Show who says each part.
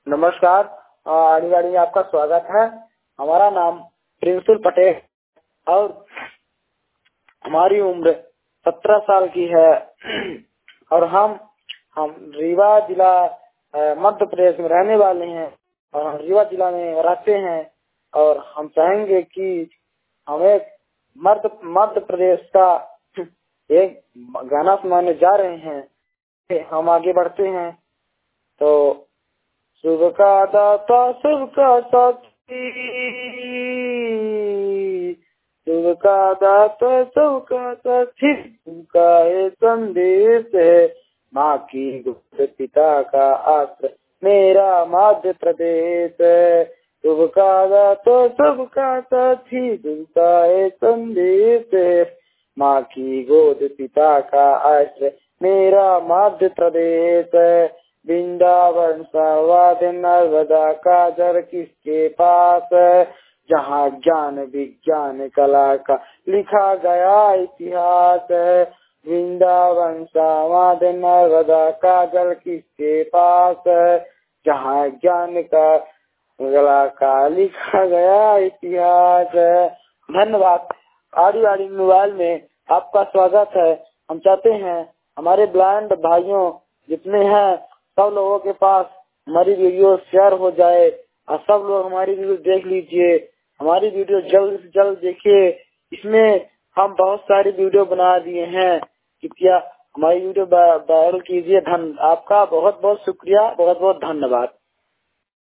Speaker 1: नमस्कार। आड़ीवाड़ी में आपका स्वागत है। हमारा नाम प्रिंसुल पटेल और हमारी उम्र 17 साल की है और हम रीवा जिला मध्य प्रदेश में रहने वाले हैं और हम रीवा जिला में रहते हैं और हम चाहेंगे कि हमें मध्य प्रदेश का एक गाना सुनाने जा रहे हैं। हम आगे बढ़ते हैं। तो शुभ का दाता शुभ का साथी, शुभ का दाता शुभ का साथी, उनका ये संदेश है। माँ की गोद पिता का आश्रय मेरा मध्य प्रदेश है। शुभ का दाता शुभ का साथी, उनका ये संदेश है। माँ की गोद पिता का आश्रय मेरा मध्य प्रदेश है। वृंदावन सर्वाद नर्मदा का जल किसके पास है, जहाँ ज्ञान विज्ञान कला का लिखा गया इतिहास है। वृंदावन सर्वाद नर्मदा का जल किसके पास है, जहाँ ज्ञान का कला का लिखा गया इतिहास है। धन्यवाद। आड़ीवाड़ी मोबाइल में आपका स्वागत है। हम चाहते हैं हमारे ब्लाइंड भाइयों जितने हैं सब लोगों के पास हमारी वीडियो शेयर हो जाए और सब लोग हमारी वीडियो देख लीजिए। हमारी वीडियो जल्द से जल्द देखिए। इसमें हम बहुत सारी वीडियो बना दिए हैं। कृपया हमारी वीडियो वायरल कीजिए। आपका बहुत बहुत शुक्रिया, बहुत बहुत धन्यवाद।